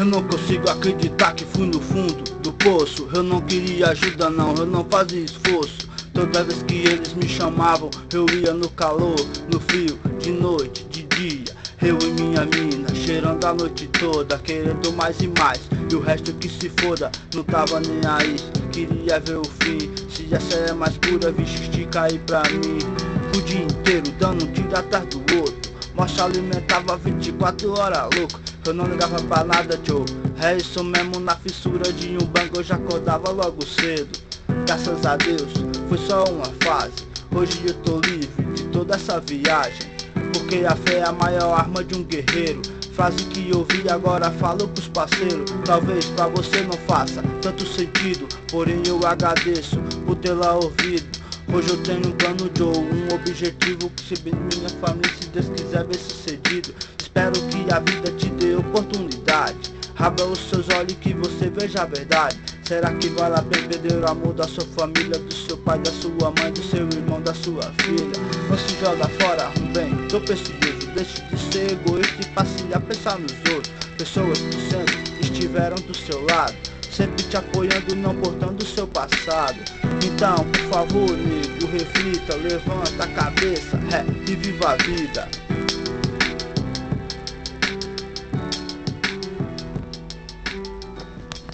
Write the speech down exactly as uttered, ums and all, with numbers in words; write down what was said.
não consigo acreditar que fui no fundo do poço. Eu não queria ajuda não, eu não fazia esforço. Toda vez que eles me chamavam, eu ia no calor, no frio, de noite, de dia. Eu e minha mina, cheirando a noite toda, querendo mais e mais. E o resto que se foda, não tava nem aí. Queria ver o fim, se essa é mais pura, vixe, estica aí pra mim. O dia inteiro dando um tiro atrás do outro. Mocha alimentava vinte e quatro horas, louco. Eu não ligava pra nada, tio. É isso mesmo, na fissura de um banco eu já acordava logo cedo. Graças a Deus, foi só uma fase. Hoje eu tô livre de toda essa viagem, porque a fé é a maior arma de um guerreiro. Frase que ouvi agora falo pros parceiros. Talvez pra você não faça tanto sentido, porém eu agradeço por tê-la ouvido. Hoje eu tenho um plano, Joe, um objetivo que se bem minha família, se Deus quiser, bem sucedido. Espero que a vida te dê oportunidade. Abra os seus olhos que você veja a verdade. Será que vale a pena perder o amor da sua família, do seu pai, da sua mãe, do seu irmão, da sua filha? Não se joga fora, bem, tô precioso. Deixe de ser egoísta e passe a pensar nos outros. Pessoas que sempre estiveram do seu lado, sempre te apoiando, não cortando o seu passado. Então, por favor, nego, reflita, levanta a cabeça, é, e viva a vida.